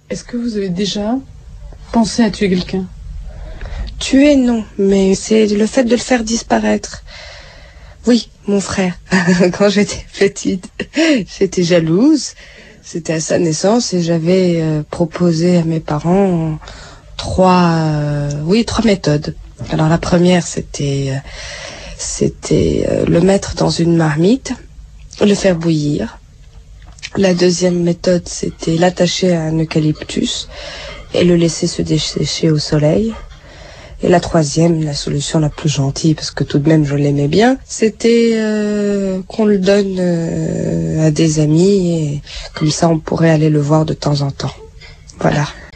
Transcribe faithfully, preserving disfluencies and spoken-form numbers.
Est-ce que vous avez déjà pensé à tuer quelqu'un? Tuer, non, mais c'est le fait de le faire disparaître. Oui, mon frère. Quand j'étais petite, j'étais jalouse. C'était à sa naissance et j'avais euh, proposé à mes parents trois, euh, oui, trois méthodes. Alors la première, c'était, euh, c'était euh, le mettre dans une marmite, le faire bouillir. La deuxième méthode, c'était l'attacher à un eucalyptus et le laisser se dessécher au soleil. Et la troisième, la solution la plus gentille, parce que tout de même je l'aimais bien, c'était euh, qu'on le donne euh, à des amis et comme ça on pourrait aller le voir de temps en temps. Voilà.